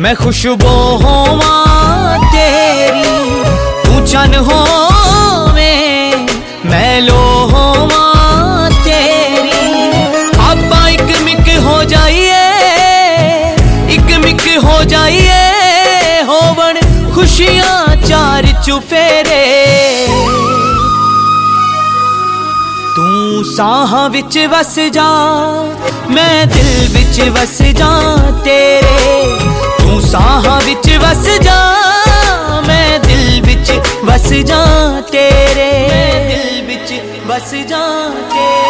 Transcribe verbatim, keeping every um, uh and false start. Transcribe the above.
मैं खुशबू होवां तेरी, तू चन होवे मैं लो होवां तेरी। आपां इक मिक हो जाइए, इक मिक हो जाइए, होवन खुशियां चार चुफेरे। तू साहां विच वस जा, मैं दिल विच वस जा तेरे। तू साहां विच वस जा, मैं दिल विच वस जा तेरे। मैं दिल विच वस जा तेरे।